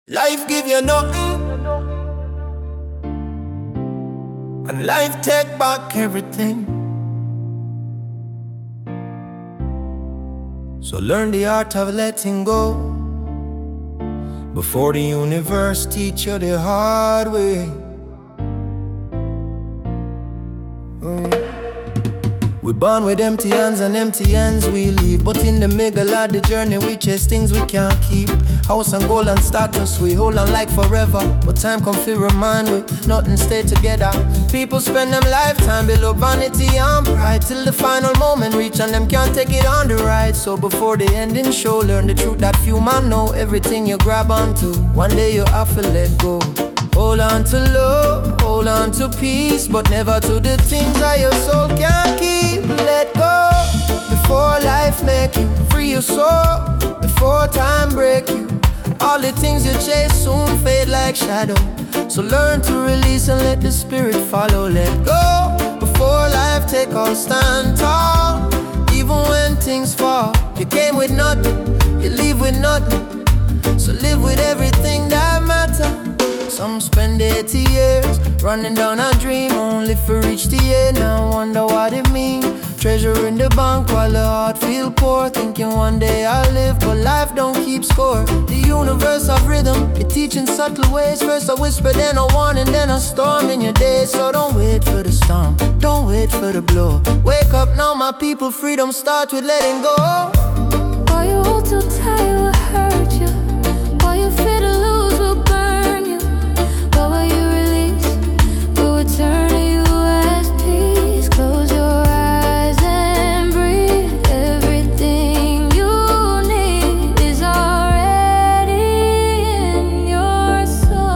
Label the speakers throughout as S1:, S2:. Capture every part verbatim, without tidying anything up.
S1: Life give you nothing, and life take back everything. So learn the art of letting go before the universe teach you the hard way. Mm. We're born with empty hands and empty hands we leave, but in the middle of the journey we chase things we can't keep. House and gold and status we hold on like forever, but time come to remind we nothing stay together. People spend them lifetime below vanity and pride, till the final moment reach and them can't take it on the ride. So before the ending show, learn the truth that few man know. Everything you grab onto, one day you have to let go. Hold on to love, hold on to peace, but never to the things that your soul can't keep. Let go before life make you free your soul, before time break you. All the things you chase soon fade like shadow, so learn to release and let the spirit follow. Let go before life take all stand tall. Even when things fall, you came with nothing, you leave with nothing. So live with everything that matters. Some spend eighty years running down a dream, only for reach the end. Now wonder what it means. Treasure in the bank while the heart feel poor, thinking one day I'll live, but life don't keep score. The universe of rhythm, it teaching subtle ways. First a whisper, then a warning, then a storm in your day. So don't wait for the storm, don't wait for the blow. Wake up now my people, freedom starts with letting go.
S2: Why you hold too tight will hurt you, why you fear to lose will burn you. But when you release, will return to you as peace. Close your eyes and breathe. Everything you need is already in your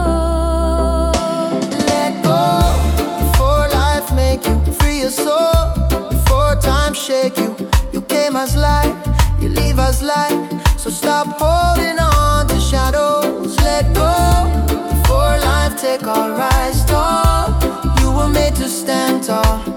S2: soul.
S1: Let go before life make you free your soul, before time shake you. You came as light, you leave as light, so stop holding on to shadows. Let go before life take all rise tall. You were made to stand tall.